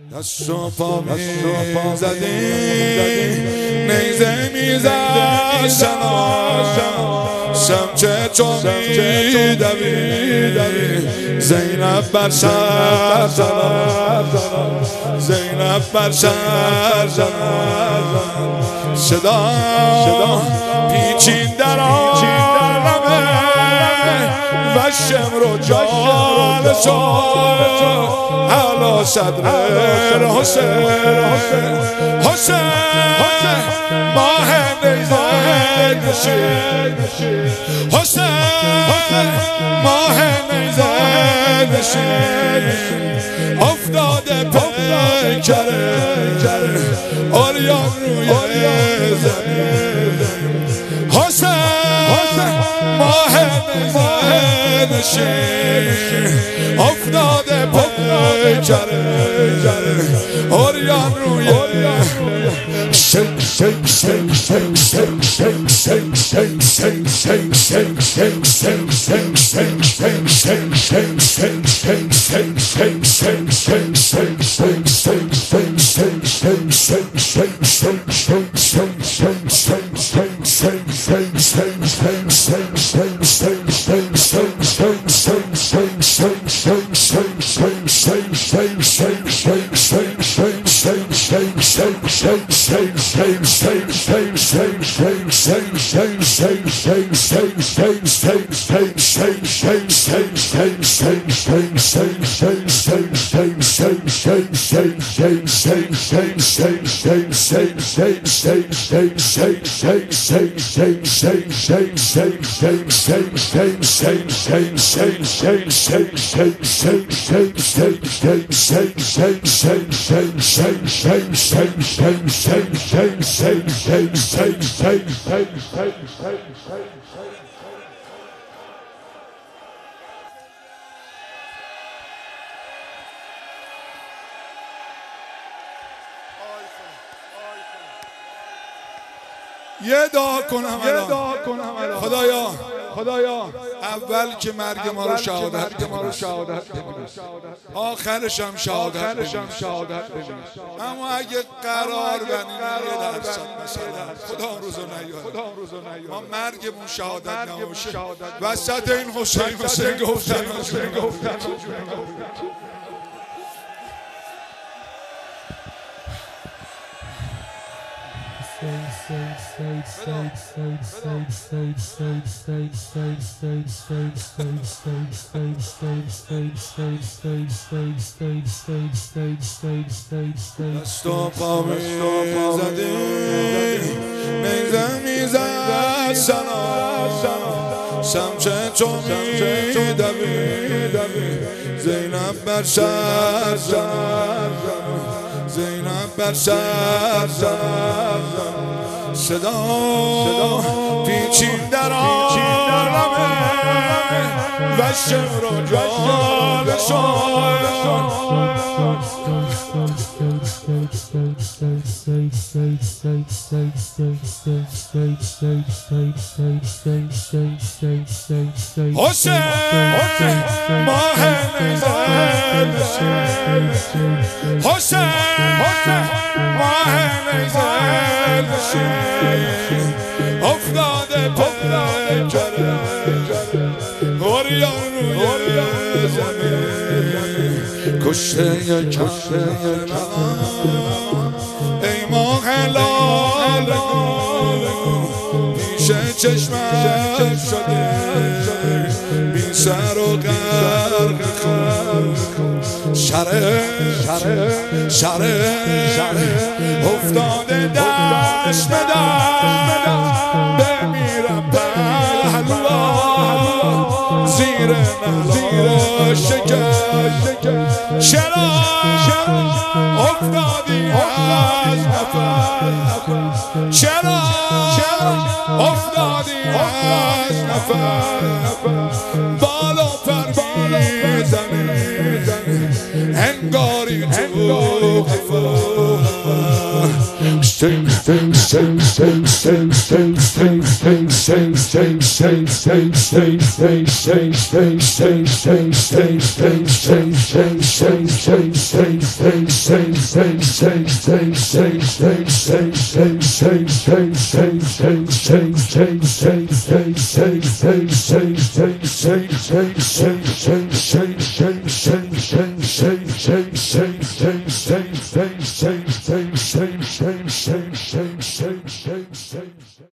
دست و پا میزدیم نیزه میزد شمچه چو میدوید زینب بر شهر زینب بر شهر صدا پیچین در عالمه و شمر و جال شد علا صدر حسین ماه نیزه نشین حسین ماه نیزه نشین افتاده پیکره عریان روی زمین حسین ماه نیزه نشین افتاده پیکره عریان روی یه دعا کنم خدایا اول که مرگ ما رو شهادت آخرش هم شهادت اما اگه قرار بنیم یه درصد مثلا خدا روزو نیاره ما مرگمون شهادت نباشه وسط این حسین گفتن دست و پا میزدیم نیزه میزد شمچه چو میدوید زینب بر شهر زینب بر شهر صدا پیچین در عالمه و شمر و جال حسین ماه نیزه حسین ماه نیزه افتاده پیکره عریان روی زمین کشته ای ماه لال پیش چشمم شده بی سر و غرق شره افتاده دست به دست بمیرم پهلوان زیر نظر شکر چرا افتادی از نفر چرا افتادی از نفر بالا پر میزنی انگاری تو قفا Shame.